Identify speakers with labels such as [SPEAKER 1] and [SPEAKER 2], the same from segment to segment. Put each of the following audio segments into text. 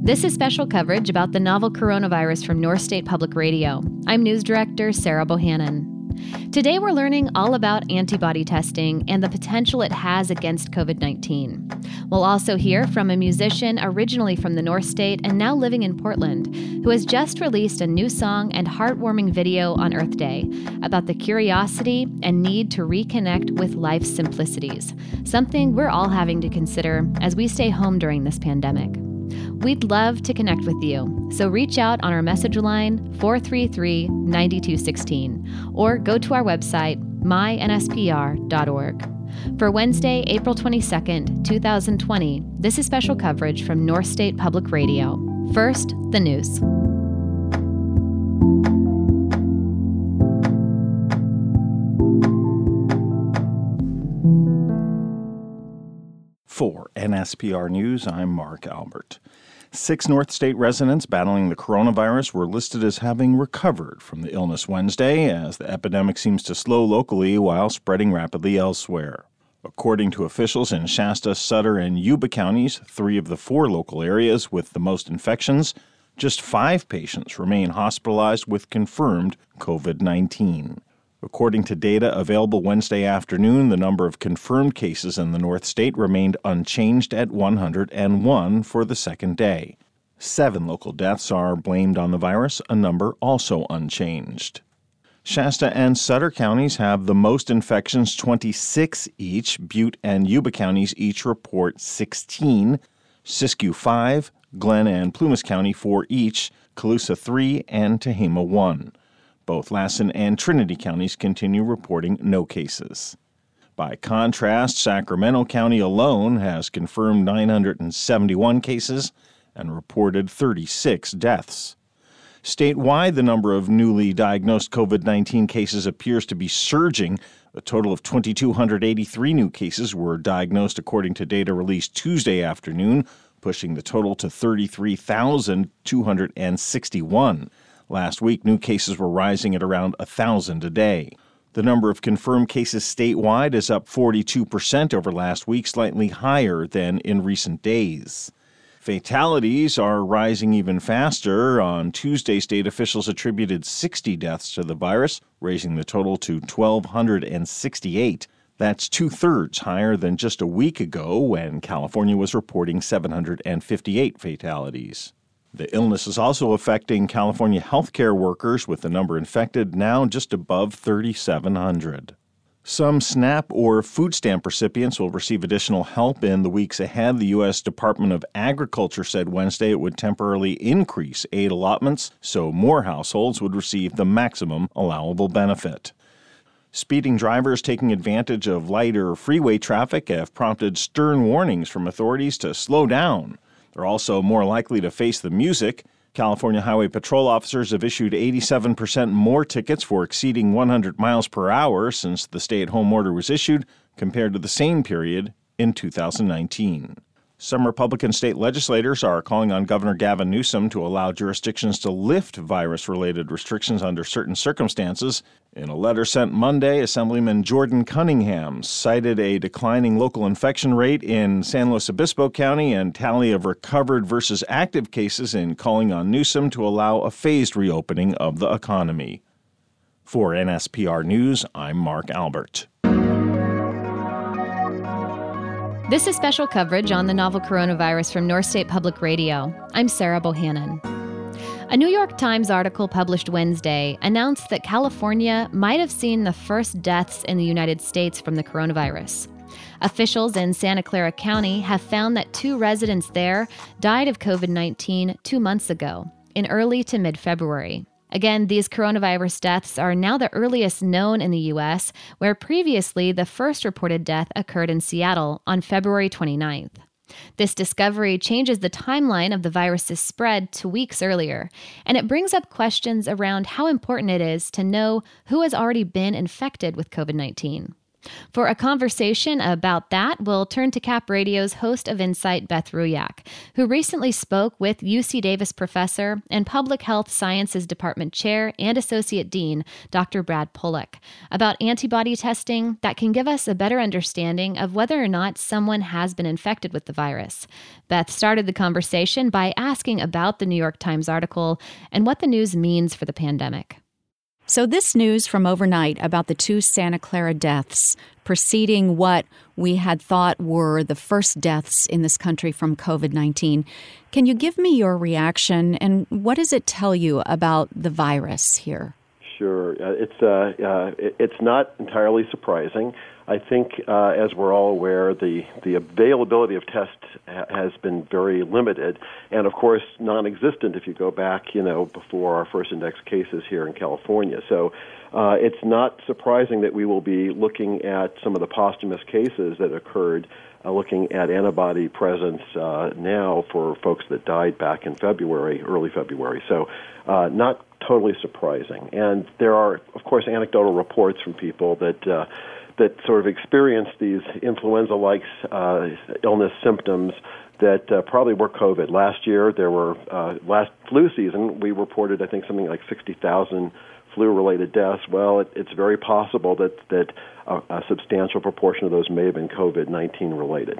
[SPEAKER 1] This is special coverage about the novel coronavirus from North State Public Radio. I'm News Director Sarah Bohannon. Today we're learning all about antibody testing and the potential it has against COVID-19. We'll also hear from a musician originally from the North State and now living in Portland, who has just released a new song and heartwarming video on Earth Day about the curiosity and need to reconnect with life's simplicities, something we're all having to consider as we stay home during this pandemic. We'd love to connect with you, so reach out on our message line 433-9216 or go to our website, mynspr.org. For Wednesday, April 22nd, 2020, this is special coverage from North State Public Radio. First, the news.
[SPEAKER 2] For NSPR News, I'm Mark Albert. 6 North State residents battling the coronavirus were listed as having recovered from the illness Wednesday, as the epidemic seems to slow locally while spreading rapidly elsewhere. According to officials in Shasta, Sutter, and Yuba counties, 3 of the 4 local areas with the most infections, just 5 patients remain hospitalized with confirmed COVID-19. According to data available Wednesday afternoon, the number of confirmed cases in the North State remained unchanged at 101 for the second day. 7 local deaths are blamed on the virus, a number also unchanged. Shasta and Sutter counties have the most infections, 26 each. Butte and Yuba counties each report 16. Siskiyou 5, Glenn and Plumas County 4 each, Colusa 3, and Tehama 1. Both Lassen and Trinity counties continue reporting no cases. By contrast, Sacramento County alone has confirmed 971 cases and reported 36 deaths. Statewide, the number of newly diagnosed COVID-19 cases appears to be surging. A total of 2,283 new cases were diagnosed according to data released Tuesday afternoon, pushing the total to 33,261. Last week, new cases were rising at around 1,000 a day. The number of confirmed cases statewide is up 42% over last week, slightly higher than in recent days. Fatalities are rising even faster. On Tuesday, state officials attributed 60 deaths to the virus, raising the total to 1,268. That's 2/3 higher than just a week ago when California was reporting 758 fatalities. The illness is also affecting California healthcare workers, with the number infected now just above 3,700. Some SNAP or food stamp recipients will receive additional help in the weeks ahead. The U.S. Department of Agriculture said Wednesday it would temporarily increase aid allotments so more households would receive the maximum allowable benefit. Speeding drivers taking advantage of lighter freeway traffic have prompted stern warnings from authorities to slow down. They're also more likely to face the music. California Highway Patrol officers have issued 87% more tickets for exceeding 100 miles per hour since the stay-at-home order was issued compared to the same period in 2019. Some Republican state legislators are calling on Governor Gavin Newsom to allow jurisdictions to lift virus-related restrictions under certain circumstances. In a letter sent Monday, Assemblyman Jordan Cunningham cited a declining local infection rate in San Luis Obispo County and tally of recovered versus active cases in calling on Newsom to allow a phased reopening of the economy. For NSPR News, I'm Mark Albert.
[SPEAKER 1] This is special coverage on the novel coronavirus from North State Public Radio. I'm Sarah Bohannon. A New York Times article published Wednesday announced that California might have seen the first deaths in the United States from the coronavirus. Officials in Santa Clara County have found that 2 residents there died of COVID-19 2 months ago, in early to mid-February. Again, these coronavirus deaths are now the earliest known in the U.S., where previously the first reported death occurred in Seattle on February 29th. This discovery changes the timeline of the virus's spread to weeks earlier, and it brings up questions around how important it is to know who has already been infected with COVID-19. For a conversation about that, we'll turn to Cap Radio's host of Insight, Beth Ruyak, who recently spoke with UC Davis professor and Public Health Sciences Department Chair and Associate Dean, Dr. Brad Pollock, about antibody testing that can give us a better understanding of whether or not someone has been infected with the virus. Beth started the conversation by asking about the New York Times article and what the news means for the pandemic.
[SPEAKER 3] So this news from overnight about the 2 Santa Clara deaths preceding what we had thought were the first deaths in this country from COVID-19. Can you give me your reaction, and what does it tell you about the virus here?
[SPEAKER 4] Sure. It's not entirely surprising. I think, as we're all aware, the availability of tests has been very limited, and of course non-existent if you go back, before our first index cases here in California. So it's not surprising that we will be looking at some of the posthumous cases that occurred, looking at antibody presence now for folks that died back in February, early February. So not totally surprising. And there are, of course, anecdotal reports from people that sort of experience these influenza-like illness symptoms that probably were COVID. Last year, there were, last flu season, we reported, I think, something like 60,000 flu-related deaths. Well, it's very possible that a substantial proportion of those may have been COVID-19 related.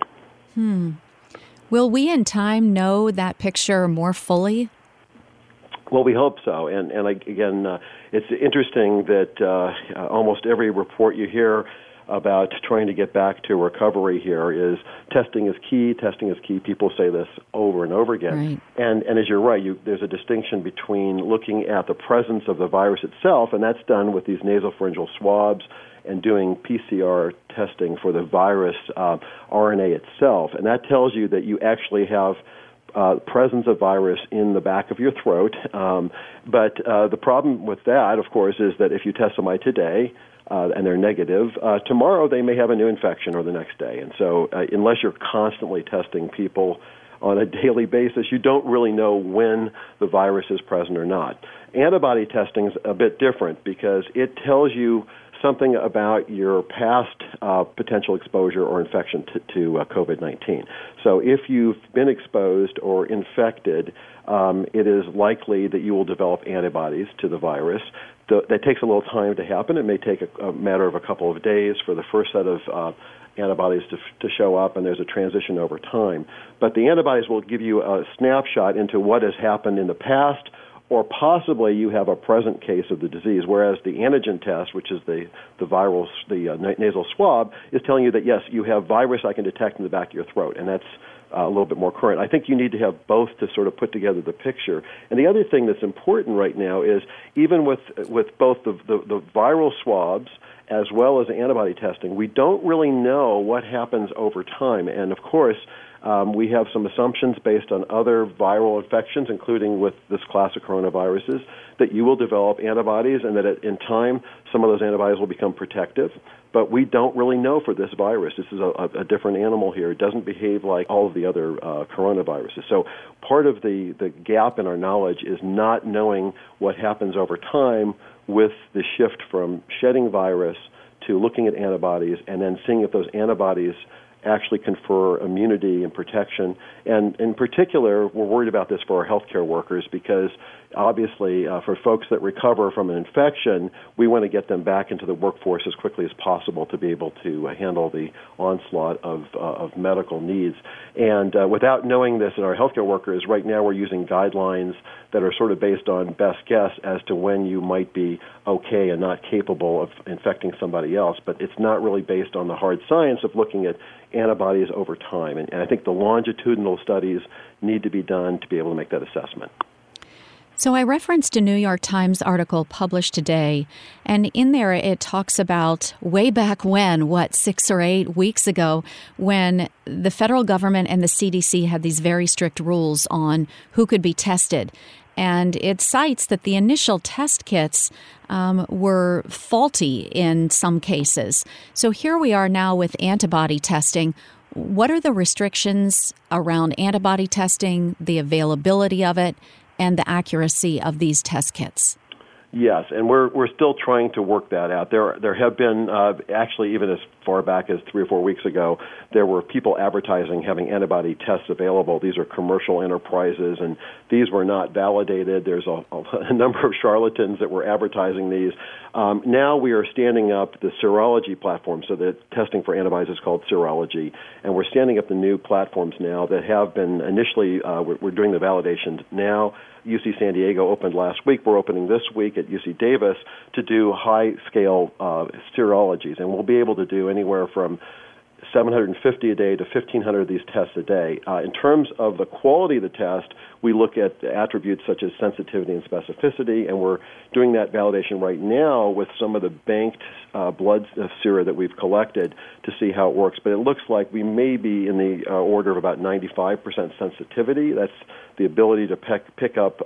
[SPEAKER 3] Will we in time know that picture more fully?
[SPEAKER 4] Well, we hope so. And again, it's interesting that almost every report you hear about trying to get back to recovery here is testing is key. People say this over and over again. Right. And as you're right, there's a distinction between looking at the presence of the virus itself, and that's done with these nasopharyngeal swabs, and doing PCR testing for the virus RNA itself. And that tells you that you actually have presence of virus in the back of your throat. But the problem with that, of course, is that if you test somebody today and they're negative, tomorrow they may have a new infection or the next day. And so unless you're constantly testing people on a daily basis, you don't really know when the virus is present or not. Antibody testing is a bit different because it tells you something about your past potential exposure or infection to COVID-19. So if you've been exposed or infected, it is likely that you will develop antibodies to the virus. That takes a little time to happen. It may take a matter of a couple of days for the first set of antibodies to show up, and there's a transition over time. But the antibodies will give you a snapshot into what has happened in the past, or possibly you have a present case of the disease, whereas the antigen test, which is the nasal swab, is telling you that, yes, you have virus I can detect in the back of your throat, and that's a little bit more current. I think you need to have both to sort of put together the picture. And the other thing that's important right now is even with both the viral swabs as well as antibody testing, we don't really know what happens over time. And, of course, we have some assumptions based on other viral infections, including with this class of coronaviruses, that you will develop antibodies and that in time some of those antibodies will become protective. But we don't really know for this virus. This is a different animal here. It doesn't behave like all of the other coronaviruses. So part of the gap in our knowledge is not knowing what happens over time with the shift from shedding virus to looking at antibodies and then seeing if those antibodies actually confer immunity and protection. And in particular, we're worried about this for our healthcare workers because obviously for folks that recover from an infection, we want to get them back into the workforce as quickly as possible to be able to handle the onslaught of medical needs. And without knowing this in our healthcare workers, right now we're using guidelines that are sort of based on best guess as to when you might be okay and not capable of infecting somebody else. But it's not really based on the hard science of looking at antibodies over time. And I think the longitudinal studies need to be done to be able to make that assessment.
[SPEAKER 3] So I referenced a New York Times article published today, and in there it talks about way back when, 6 or 8 weeks ago, when the federal government and the CDC had these very strict rules on who could be tested. And it cites that the initial test kits were faulty in some cases. So here we are now with antibody testing. What are the restrictions around antibody testing, the availability of it, and the accuracy of these test kits?
[SPEAKER 4] Yes, and we're still trying to work that out. There have been actually even as far back as 3 or 4 weeks ago, there were people advertising having antibody tests available. These are commercial enterprises, and these were not validated. There's a number of charlatans that were advertising these. Now we are standing up the serology platform, so the testing for antibodies is called serology, and we're standing up the new platforms now that have been initially, we're doing the validations now. UC San Diego opened last week. We're opening this week at UC Davis to do high-scale serologies, and we'll be able to do anywhere from 750 a day to 1,500 of these tests a day. In terms of the quality of the test, we look at attributes such as sensitivity and specificity, and we're doing that validation right now with some of the banked blood sera that we've collected to see how it works. But it looks like we may be in the order of about 95% sensitivity. That's the ability to pick up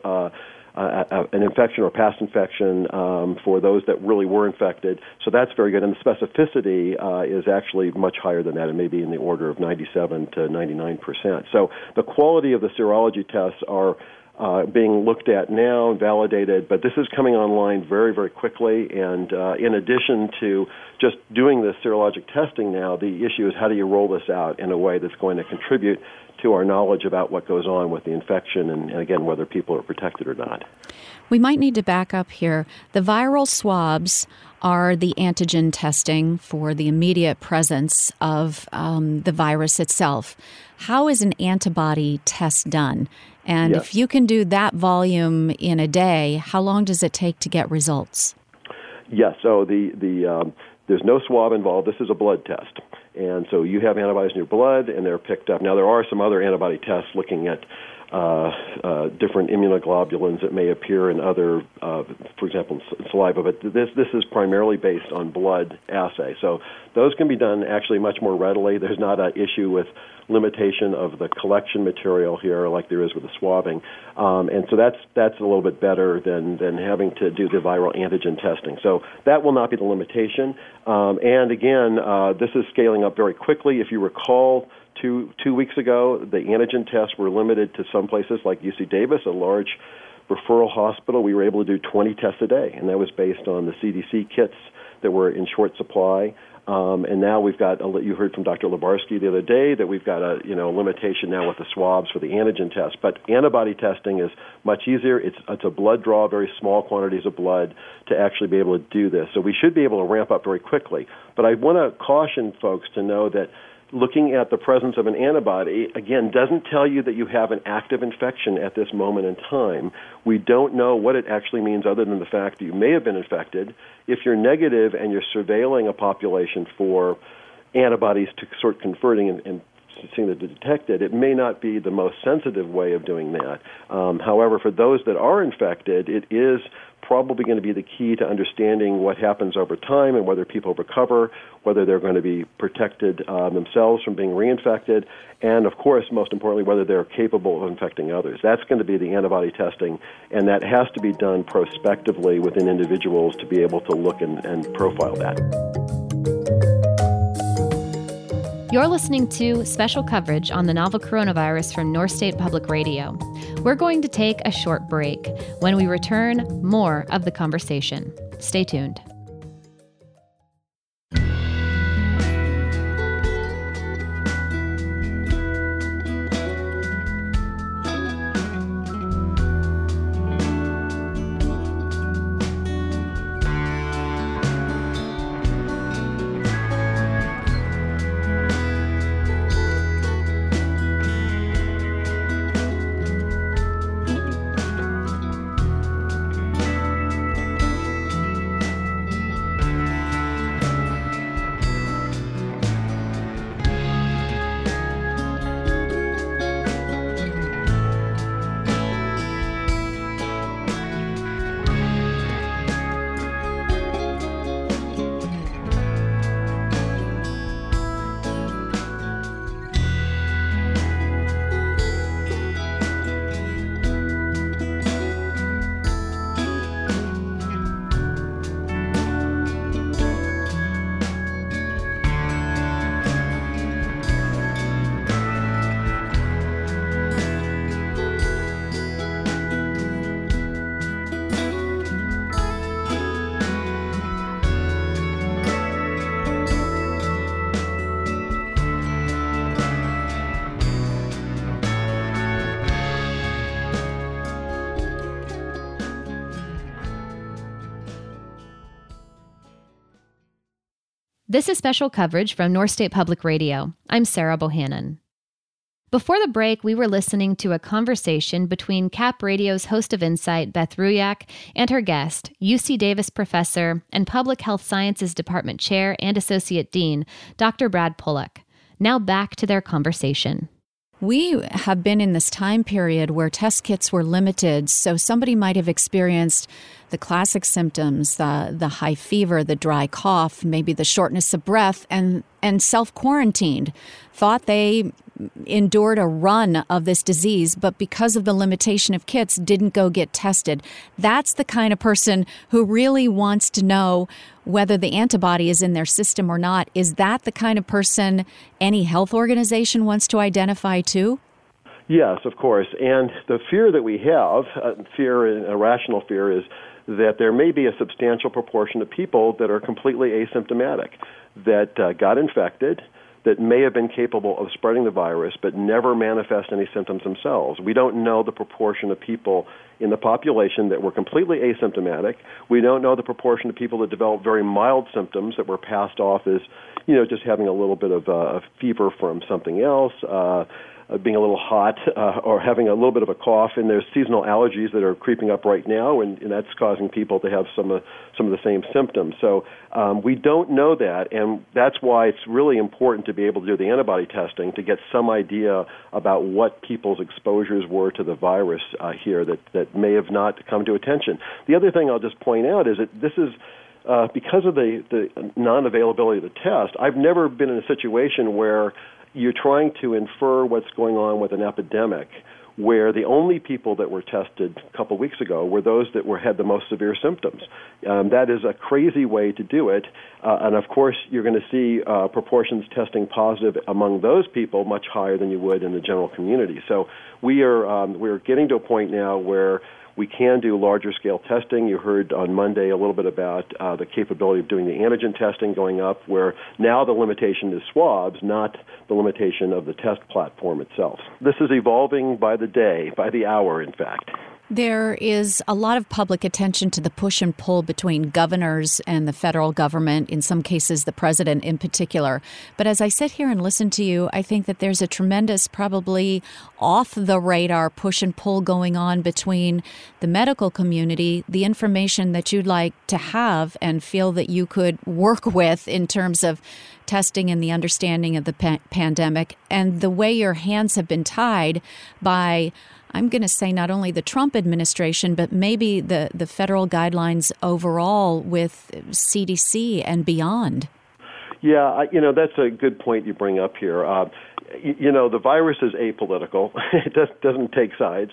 [SPEAKER 4] an infection or past infection for those that really were infected. So that's very good. And the specificity is actually much higher than that. It may be in the order of 97 to 99%. So the quality of the serology tests are being looked at now and validated, but this is coming online very, very quickly. And in addition to just doing the serologic testing now, the issue is how do you roll this out in a way that's going to contribute to our knowledge about what goes on with the infection and again, whether people are protected or not.
[SPEAKER 3] We might need to back up here. The viral swabs are the antigen testing for the immediate presence of the virus itself. How is an antibody test done? And
[SPEAKER 4] Yes.
[SPEAKER 3] if you can do that volume in a day, how long does it take to get results?
[SPEAKER 4] Yes, so there's no swab involved. This is a blood test. And so you have antibodies in your blood, and they're picked up. Now, there are some other antibody tests looking at different immunoglobulins that may appear in other, for example, saliva, but this is primarily based on blood assay. So those can be done actually much more readily. There's not an issue with limitation of the collection material here like there is with the swabbing. And so that's a little bit better than having to do the viral antigen testing. So that will not be the limitation. And again, this is scaling up very quickly. If you recall, two weeks ago, the antigen tests were limited to some places like UC Davis, a large referral hospital. We were able to do 20 tests a day, and that was based on the CDC kits that were in short supply. And now we've got, you heard from Dr. Lebarsky the other day that we've got a limitation now with the swabs for the antigen test. But antibody testing is much easier. It's a blood draw, very small quantities of blood to actually be able to do this. So we should be able to ramp up very quickly. But I want to caution folks to know that looking at the presence of an antibody, again, doesn't tell you that you have an active infection at this moment in time. We don't know what it actually means other than the fact that you may have been infected. If you're negative and you're surveilling a population for antibodies to sort of converting and seeing that detected, it may not be the most sensitive way of doing that. However, for those that are infected, it is probably going to be the key to understanding what happens over time and whether people recover, whether they're going to be protected themselves from being reinfected, and, of course, most importantly, whether they're capable of infecting others. That's going to be the antibody testing, and that has to be done prospectively within individuals to be able to look and profile that.
[SPEAKER 1] You're listening to special coverage on the novel coronavirus from North State Public Radio. We're going to take a short break. When we return, more of the conversation. Stay tuned. This is special coverage from North State Public Radio. I'm Sarah Bohannon. Before the break, we were listening to a conversation between Cap Radio's host of Insight, Beth Ruyak, and her guest, UC Davis professor and Public Health Sciences Department Chair and Associate Dean, Dr. Brad Pollock. Now back to their conversation.
[SPEAKER 3] We have been in this time period where test kits were limited, so somebody might have experienced the classic symptoms, the high fever, the dry cough, maybe the shortness of breath, and self-quarantined, thought they endured a run of this disease, but because of the limitation of kits, didn't go get tested. That's the kind of person who really wants to know whether the antibody is in their system or not. Is that the kind of person any health organization wants to identify too?
[SPEAKER 4] Yes, of course. And the fear that we have, a rational fear, is that there may be a substantial proportion of people that are completely asymptomatic, that got infected, that may have been capable of spreading the virus but never manifest any symptoms themselves. We don't know the proportion of people in the population that were completely asymptomatic. We don't know the proportion of people that developed very mild symptoms that were passed off as, just having a little bit of a fever from something else, being a little hot, or having a little bit of a cough. And there's seasonal allergies that are creeping up right now, and that's causing people to have some of the same symptoms. So we don't know that, and that's why it's really important to be able to do the antibody testing to get some idea about what people's exposures were to the virus here that may have not come to attention. The other thing I'll just point out is that this is because of the non-availability of the test. I've never been in a situation where you're trying to infer what's going on with an epidemic where the only people that were tested a couple weeks ago were those that had the most severe symptoms. That is a crazy way to do it. And, of course, you're going to see proportions testing positive among those people much higher than you would in the general community. So we're getting to a point now where we can do larger scale testing. You heard on Monday a little bit about the capability of doing the antigen testing going up, where now the limitation is swabs, not the limitation of the test platform itself. This is evolving by the day, by the hour, in fact.
[SPEAKER 3] There is a lot of public attention to the push and pull between governors and the federal government, in some cases the president in particular. But as I sit here and listen to you, I think that there's a tremendous, probably off-the-radar push and pull going on between the medical community, the information that you'd like to have and feel that you could work with in terms of testing and the understanding of the pandemic, and the way your hands have been tied by, I'm going to say, not only the Trump administration, but maybe the federal guidelines overall with CDC and beyond.
[SPEAKER 4] Yeah, that's a good point you bring up here. The virus is apolitical. It doesn't take sides.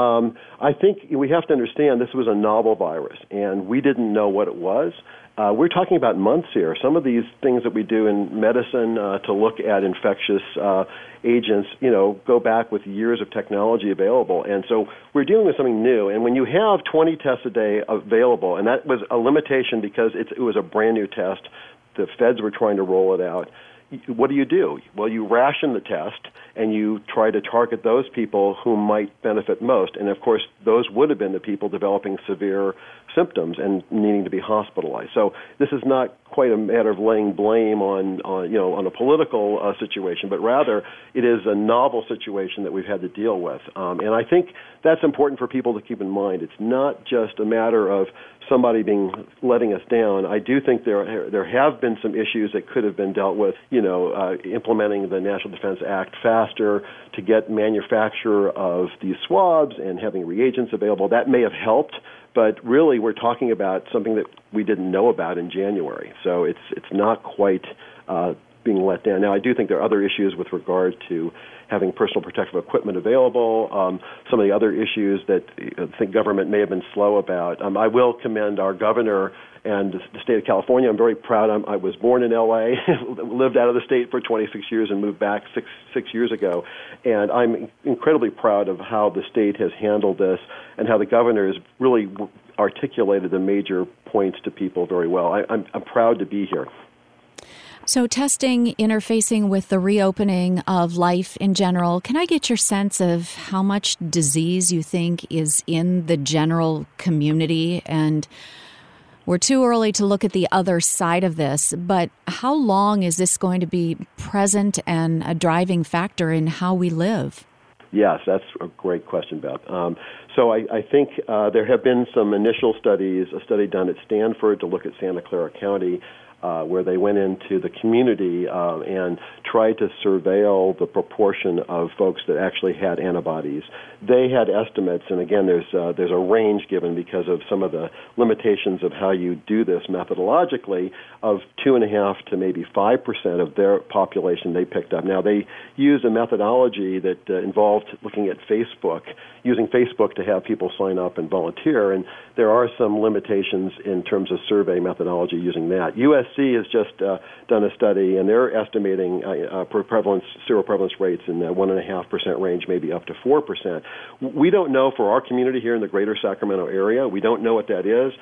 [SPEAKER 4] I think we have to understand this was a novel virus, and we didn't know what it was. We're talking about months here. Some of these things that we do in medicine to look at infectious agents, go back with years of technology available. And so we're dealing with something new. And when you have 20 tests a day available, and that was a limitation because it was a brand new test, the feds were trying to roll it out. What do? Well, you ration the test, and you try to target those people who might benefit most. And, of course, those would have been the people developing severe symptoms and needing to be hospitalized. So this is not quite a matter of laying blame on a political situation, but rather it is a novel situation that we've had to deal with. And I think that's important for people to keep in mind. It's not just a matter of somebody letting us down. I do think there have been some issues that could have been dealt with, implementing the National Defense Act faster to get manufacture of these swabs and having reagents available. That may have helped, but really we're talking about something that we didn't know about in January. So it's not quite being let down. Now, I do think there are other issues with regard to having personal protective equipment available, some of the other issues that I think government may have been slow about. I will commend our governor and the state of California. I'm very proud. I was born in L.A., lived out of the state for 26 years and moved back six years ago. And I'm incredibly proud of how the state has handled this and how the governor has really articulated the major points to people very well. I'm proud to be here.
[SPEAKER 3] So testing, interfacing with the reopening of life in general, can I get your sense of how much disease you think is in the general community? And we're too early to look at the other side of this, but how long is this going to be present and a driving factor in how we live?
[SPEAKER 4] Yes, that's a great question, Beth. So I think there have been some initial studies, a study done at Stanford to look at Santa Clara County, where they went into the community and tried to surveil the proportion of folks that actually had antibodies. They had estimates, and again, there's a range given because of some of the limitations of how you do this methodologically, of 2.5% to maybe 5% of their population they picked up. Now, they used a methodology that involved looking at Facebook, using Facebook to have people sign up and volunteer, and there are some limitations in terms of survey methodology using that. USC has just done a study, and they're estimating seroprevalence rates in the 1.5% range, maybe up to 4%. We don't know for our community here in the greater Sacramento area. We don't know what that is,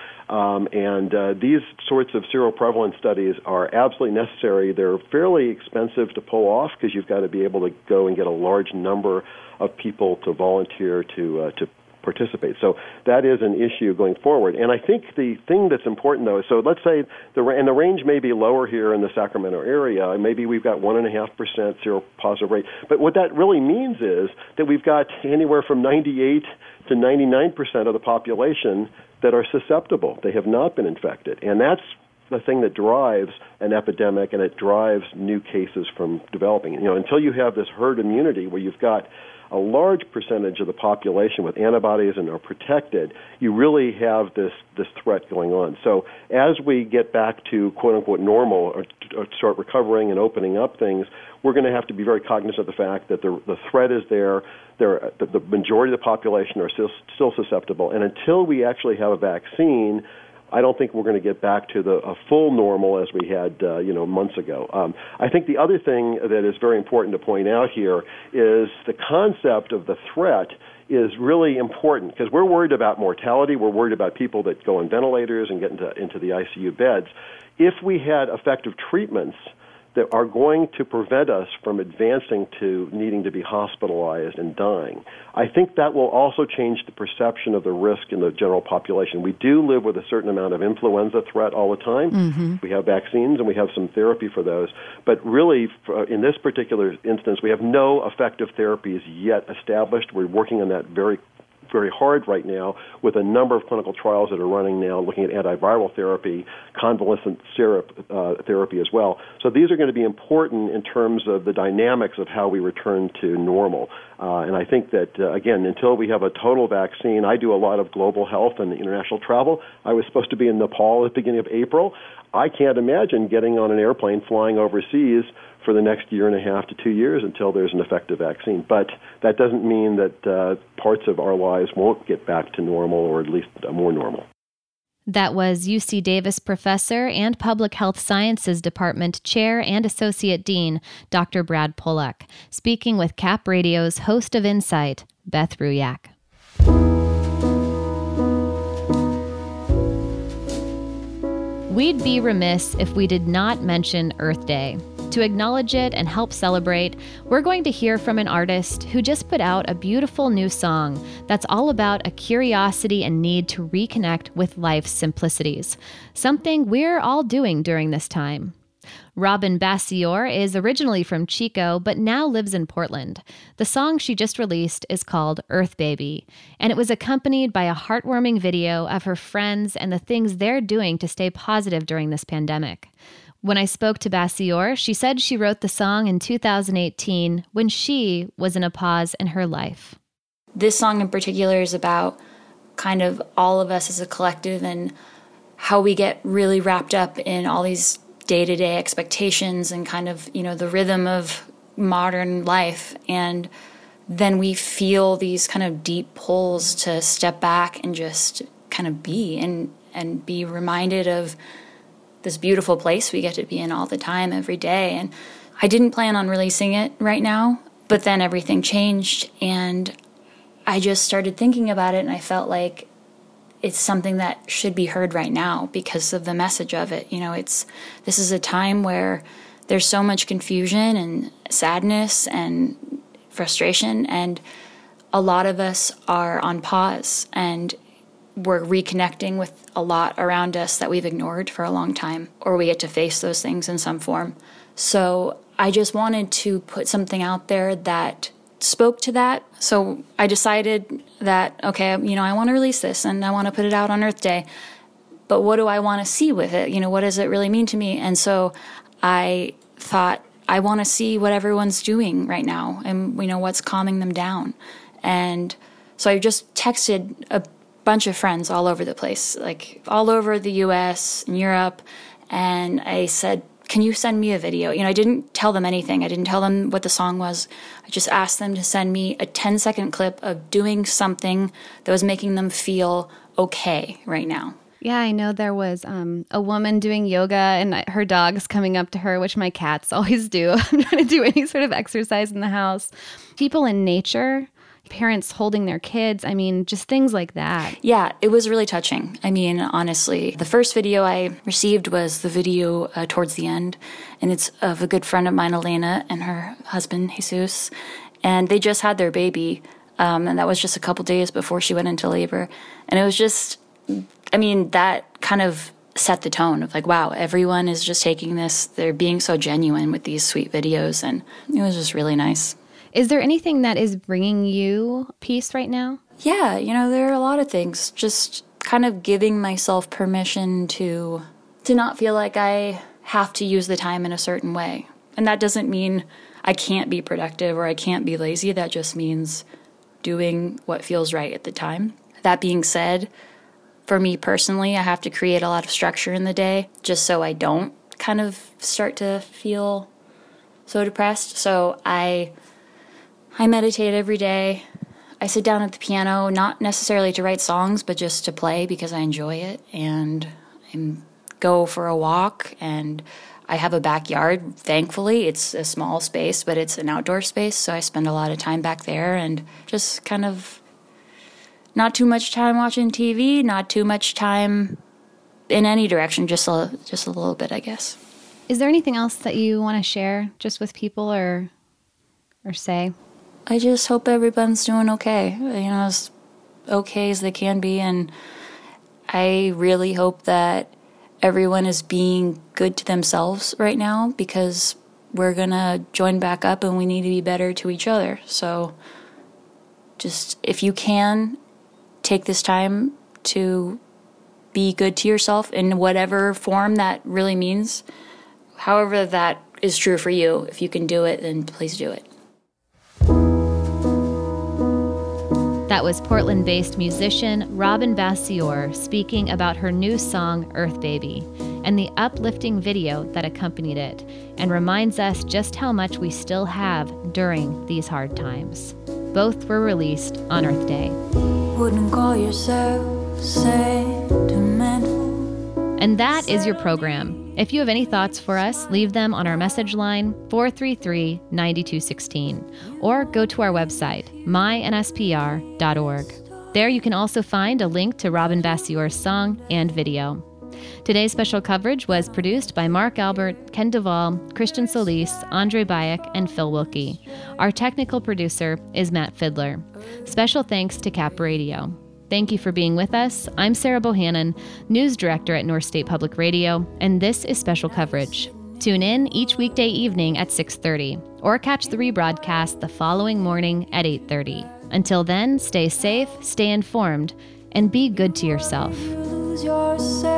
[SPEAKER 4] and these sorts of seroprevalence studies are absolutely necessary. They're fairly expensive to pull off because you've got to be able to go and get a large number of people to volunteer to participate. So that is an issue going forward. And I think the thing that's important, though, is so let's say the range may be lower here in the Sacramento area. Maybe we've got 1.5% seropositive rate. But what that really means is that we've got anywhere from 98 to 99% of the population that are susceptible. They have not been infected. And that's the thing that drives an epidemic, and it drives new cases from developing. Until you have this herd immunity where you've got a large percentage of the population with antibodies and are protected, you really have this threat going on. So as we get back to quote-unquote normal or start recovering and opening up things, we're going to have to be very cognizant of the fact that the threat is there. The majority of the population are still susceptible. And until we actually have a vaccine, I don't think we're going to get back to a full normal as we had, months ago. I think the other thing that is very important to point out here is the concept of the threat is really important because we're worried about mortality. We're worried about people that go on ventilators and get into the ICU beds. If we had effective treatments that are going to prevent us from advancing to needing to be hospitalized and dying, I think that will also change the perception of the risk in the general population. We do live with a certain amount of influenza threat all the time. Mm-hmm. We have vaccines and we have some therapy for those. But really, in this particular instance, we have no effective therapies yet established. We're working on that very hard right now with a number of clinical trials that are running now looking at antiviral therapy, convalescent syrup therapy as well. So these are going to be important in terms of the dynamics of how we return to normal. And I think that, again, until we have a total vaccine, I do a lot of global health and international travel. I was supposed to be in Nepal at the beginning of April. I can't imagine getting on an airplane flying overseas for the next 1.5 to 2 years until there's an effective vaccine. But that doesn't mean that parts of our lives won't get back to normal, or at least more normal.
[SPEAKER 1] That was UC Davis professor and Public Health Sciences Department Chair and Associate Dean, Dr. Brad Pollock, speaking with Cap Radio's host of Insight, Beth Ruyak. We'd be remiss if we did not mention Earth Day. To acknowledge it and help celebrate, we're going to hear from an artist who just put out a beautiful new song that's all about a curiosity and need to reconnect with life's simplicities, something we're all doing during this time. Robin Bassior is originally from Chico, but now lives in Portland. The song she just released is called Earth Baby, and it was accompanied by a heartwarming video of her friends and the things they're doing to stay positive during this pandemic. When I spoke to Bassior, she said she wrote the song in 2018 when she was in a pause in her life.
[SPEAKER 5] This song in particular is about kind of all of us as a collective and how we get really wrapped up in all these day-to-day expectations and kind of, the rhythm of modern life. And then we feel these kind of deep pulls to step back and just kind of be and be reminded of this beautiful place we get to be in all the time, every day. And I didn't plan on releasing it right now, but then everything changed and I just started thinking about it and I felt like it's something that should be heard right now because of the message of it. This is a time where there's so much confusion and sadness and frustration, and a lot of us are on pause, and we're reconnecting with a lot around us that we've ignored for a long time, or we get to face those things in some form. So I just wanted to put something out there that spoke to that. So I decided that, okay, I want to release this and I want to put it out on Earth Day. But what do I want to see with it? What does it really mean to me? And so I thought, I want to see what everyone's doing right now and, what's calming them down. And so I just texted a bunch of friends all over the place, like all over the US and Europe. And I said, can you send me a video? I didn't tell them anything. I didn't tell them what the song was. I just asked them to send me a 10-second clip of doing something that was making them feel okay right now.
[SPEAKER 1] Yeah, I know there was a woman doing yoga and her dog's coming up to her, which my cats always do. I'm trying to do any sort of exercise in the house. People in nature, parents holding their kids, just things like that.
[SPEAKER 5] Yeah, it was really touching. Honestly, the first video I received was the video towards the end, and it's of a good friend of mine, Elena, and her husband, Jesus, and they just had their baby, and that was just a couple days before she went into labor, and it was just... that kind of set the tone of like, wow, everyone is just taking this. They're being so genuine with these sweet videos, and it was just really nice.
[SPEAKER 1] Is there anything that is bringing you peace right now?
[SPEAKER 5] Yeah, there are a lot of things. Just kind of giving myself permission to not feel like I have to use the time in a certain way. And that doesn't mean I can't be productive or I can't be lazy. That just means doing what feels right at the time. That being said, for me personally, I have to create a lot of structure in the day just so I don't kind of start to feel so depressed. So I meditate every day. I sit down at the piano, not necessarily to write songs, but just to play because I enjoy it. And I go for a walk, and I have a backyard. Thankfully, it's a small space, but it's an outdoor space, so I spend a lot of time back there and just kind of not too much time watching TV, not too much time in any direction, just a little bit, I guess.
[SPEAKER 1] Is there anything else that you want to share just with people or say?
[SPEAKER 5] I just hope everyone's doing okay, as okay as they can be. And I really hope that everyone is being good to themselves right now, because we're going to join back up and we need to be better to each other. So just, if you can, take this time to be good to yourself in whatever form that really means. However that is true for you. If you can do it, then please do it.
[SPEAKER 1] That was Portland-based musician Robin Bassior speaking about her new song, Earth Baby, and the uplifting video that accompanied it, and reminds us just how much we still have during these hard times. Both were released on Earth Day.
[SPEAKER 6] Wouldn't call yourself sentimental.
[SPEAKER 1] And that is your program. If you have any thoughts for us, leave them on our message line 433-9216, or go to our website, mynspr.org. There you can also find a link to Robin Bassior's song and video. Today's special coverage was produced by Mark Albert, Ken Duvall, Christian Solis, Andre Bayek, and Phil Wilkie. Our technical producer is Matt Fiddler. Special thanks to Cap Radio. Thank you for being with us. I'm Sarah Bohannon, News Director at North State Public Radio, and this is Special Coverage. Tune in each weekday evening at 6:30, or catch the rebroadcast the following morning at 8:30. Until then, stay safe, stay informed, and be good to yourself.
[SPEAKER 6] Lose yourself.